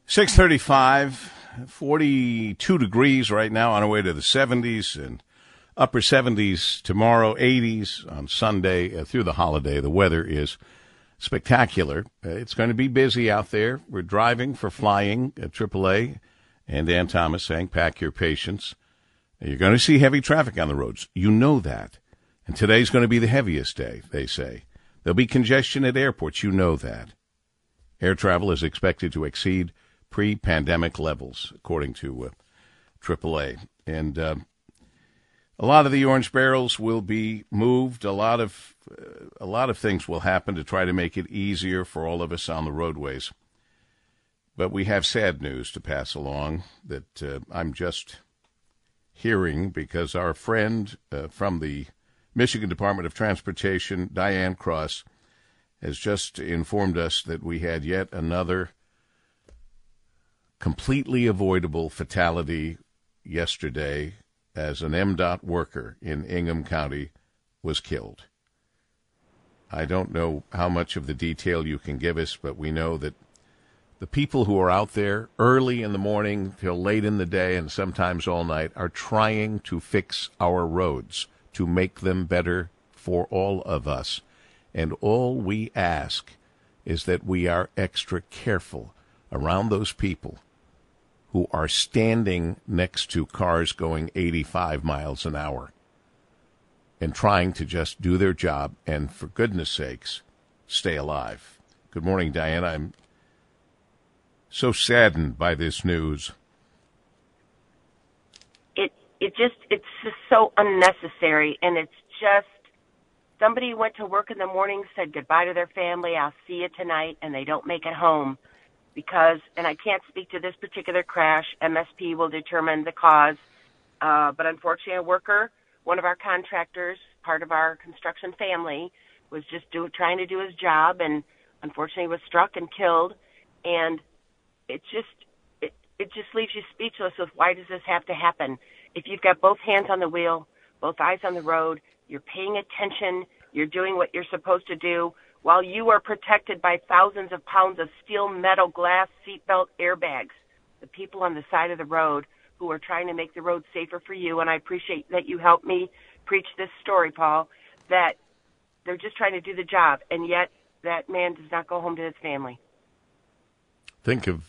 6:35, 42 degrees right now, on our way to the 70s and upper 70s tomorrow, 80s on Sunday through the holiday. The weather is spectacular. It's going to be busy out there. We're driving for flying at AAA, and Dan Thomas saying, pack your patience. You're going to see heavy traffic on the roads. You know that. And today's going to be the heaviest day, they say. There'll be congestion at airports. You know that. Air travel is expected to exceed pre-pandemic levels, according to AAA. And a lot of the orange barrels will be moved. A lot of things will happen to try to make it easier for all of us on the roadways. But we have sad news to pass along that I'm just hearing because our friend from the Michigan Department of Transportation, Diane Cross, has just informed us that we had yet another completely avoidable fatality yesterday as an MDOT worker in Ingham County was killed. I don't know how much of the detail you can give us, but we know that the people who are out there early in the morning till late in the day and sometimes all night are trying to fix our roads to make them better for all of us. And all we ask is that we are extra careful around those people who are standing next to cars going 85 miles an hour and trying to just do their job and, for goodness sakes, stay alive. Good morning, Diane. I'm so saddened by this news. It's just so unnecessary, and it's just somebody went to work in the morning, said goodbye to their family, I'll see you tonight, and they don't make it home. Because, and I can't speak to this particular crash, MSP will determine the cause, but unfortunately a worker, one of our contractors, part of our construction family, was just trying to do his job and unfortunately was struck and killed. And it just leaves you speechless with why does this have to happen? If you've got both hands on the wheel, both eyes on the road, you're paying attention, you're doing what you're supposed to do, while you are protected by thousands of pounds of steel, metal, glass, seatbelt, airbags. The people on the side of the road who are trying to make the road safer for you, and I appreciate that you helped me preach this story, Paul, that they're just trying to do the job, and yet that man does not go home to his family. Think of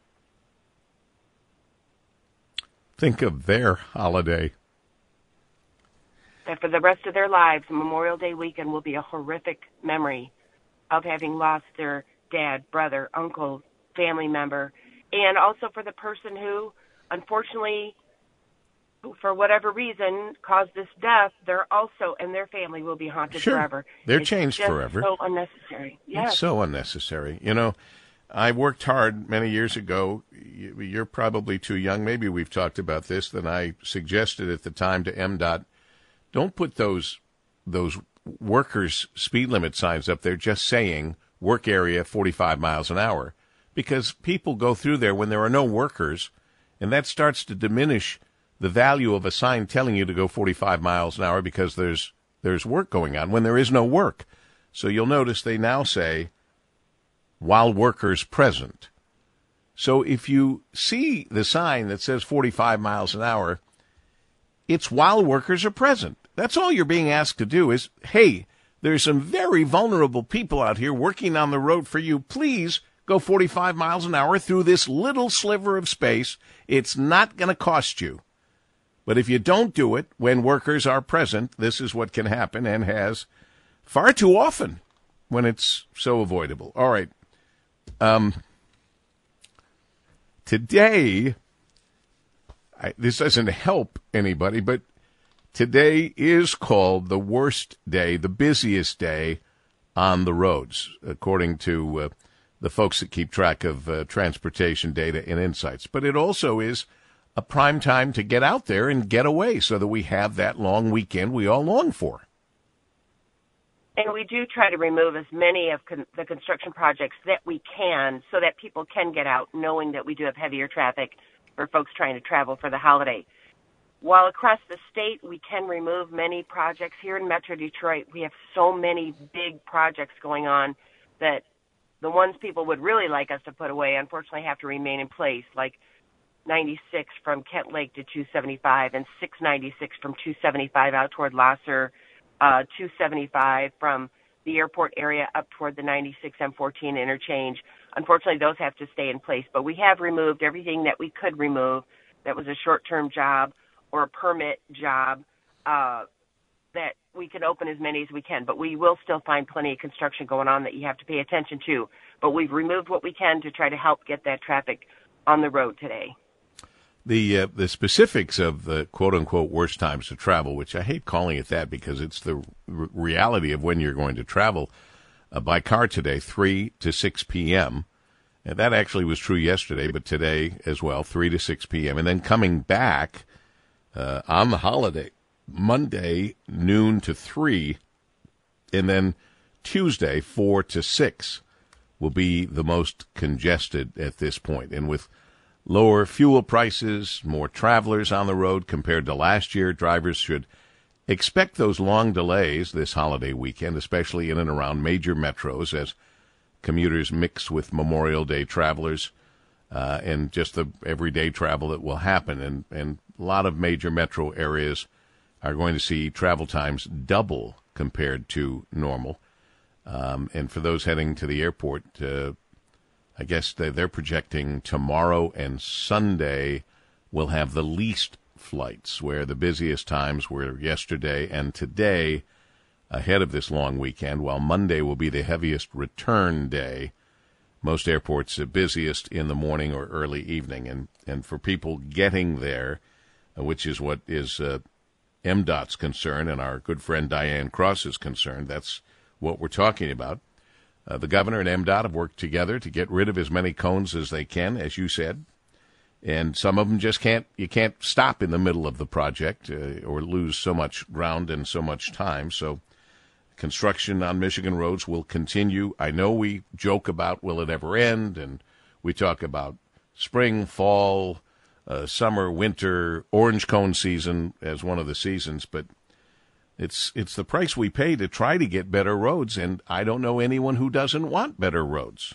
their holiday. That for the rest of their lives, Memorial Day weekend will be a horrific memory of having lost their dad, brother, uncle, family member, and also for the person who, unfortunately, for whatever reason, caused this death. They're also, and their family will be haunted forever. They're changed forever. It's so unnecessary. Yes. It's so unnecessary. You know, I worked hard many years ago. You're probably too young. Maybe we've talked about this. Then I suggested at the time to MDOT, don't put those workers' speed limit signs up there just saying work area 45 miles an hour, because people go through there when there are no workers, and that starts to diminish the value of a sign telling you to go 45 miles an hour because there's work going on when there is no work. So you'll notice they now say while workers present. So if you see the sign that says 45 miles an hour, it's while workers are present. That's all you're being asked to do is, hey, there's some very vulnerable people out here working on the road for you. Please go 45 miles an hour through this little sliver of space. It's not going to cost you. But if you don't do it when workers are present, this is what can happen and has far too often when it's so avoidable. All right. Today, this doesn't help anybody, but today is called the worst day, the busiest day on the roads, according to the folks that keep track of transportation data and insights. But it also is a prime time to get out there and get away so that we have that long weekend we all long for. And we do try to remove as many of the construction projects that we can so that people can get out, knowing that we do have heavier traffic for folks trying to travel for the holiday. While across the state we can remove many projects, here in Metro Detroit we have so many big projects going on that the ones people would really like us to put away, unfortunately, have to remain in place, like 96 from Kent Lake to 275 and 696 from 275 out toward Lasser, 275 from the airport area up toward the 96 M14 interchange. Unfortunately, those have to stay in place, but we have removed everything that we could remove that was a short-term job or a permit job, that we can open as many as we can, but we will still find plenty of construction going on that you have to pay attention to. But we've removed what we can to try to help get that traffic on the road today. The specifics of the quote-unquote worst times to travel, which I hate calling it that because it's the reality of when you're going to travel by car today, 3 to 6 p.m., and that actually was true yesterday, but today as well, 3 to 6 p.m., and then coming back on the holiday, Monday, noon to 3, and then Tuesday, 4 to 6, will be the most congested at this point. And with lower fuel prices, more travelers on the road compared to last year, drivers should expect those long delays this holiday weekend, especially in and around major metros as commuters mix with Memorial Day travelers and just the everyday travel that will happen. And a lot of major metro areas are going to see travel times double compared to normal. And for those heading to the airport, I guess they're projecting tomorrow and Sunday will have the least flights, where the busiest times were yesterday and today ahead of this long weekend, while Monday will be the heaviest return day. Most airports are busiest in the morning or early evening. And for people getting there, which is what is MDOT's concern and our good friend Diane Cross's concern, that's what we're talking about. The governor and MDOT have worked together to get rid of as many cones as they can, as you said. And some of them you can't stop in the middle of the project or lose so much ground and so much time. So construction on Michigan roads will continue. I know we joke about will it ever end, and we talk about spring, fall, summer, winter, orange cone season as one of the seasons, but it's the price we pay to try to get better roads, and I don't know anyone who doesn't want better roads.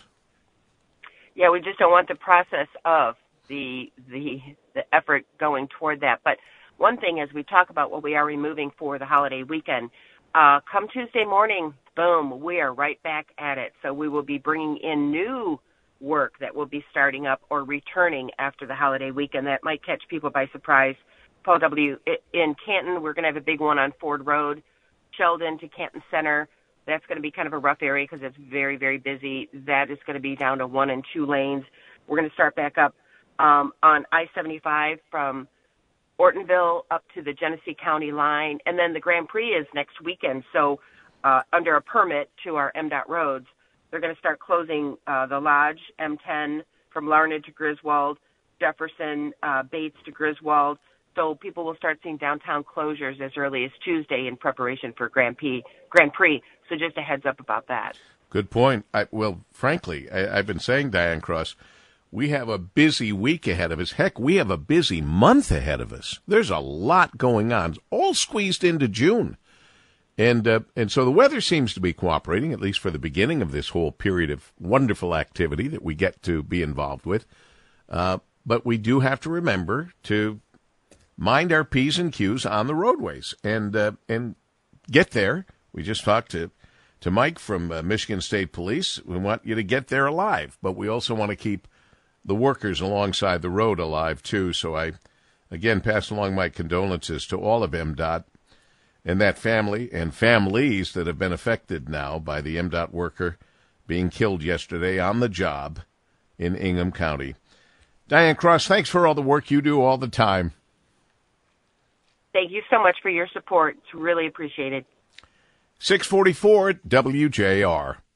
Yeah, we just don't want the process of the effort going toward that. But one thing, as we talk about what we are removing for the holiday weekend, come Tuesday morning, boom, we are right back at it. So we will be bringing in new work that will be starting up or returning after the holiday weekend. That might catch people by surprise. Paul W., in Canton, we're going to have a big one on Ford Road, Sheldon to Canton Center. That's going to be kind of a rough area because it's very, very busy. That is going to be down to 1 and 2 lanes. We're going to start back up on I-75 from Ortonville up to the Genesee County line. And then the Grand Prix is next weekend. So under a permit to our MDOT roads, they're going to start closing the Lodge, M10 from Larned to Griswold, Jefferson, Bates to Griswold. So people will start seeing downtown closures as early as Tuesday in preparation for Grand Prix. So just a heads up about that. Good point. Well, frankly, I've been saying, Diane Cross, we have a busy week ahead of us. Heck, we have a busy month ahead of us. There's a lot going on, all squeezed into June. And so the weather seems to be cooperating, at least for the beginning of this whole period of wonderful activity that we get to be involved with. But we do have to remember to mind our P's and Q's on the roadways and get there. We just talked to Mike from Michigan State Police. We want you to get there alive, but we also want to keep the workers alongside the road alive, too. So I, again, pass along my condolences to all of MDOT and that family and families that have been affected now by the MDOT worker being killed yesterday on the job in Ingham County. Diane Cross, thanks for all the work you do all the time. Thank you so much for your support. It's really appreciated. 644 WJR.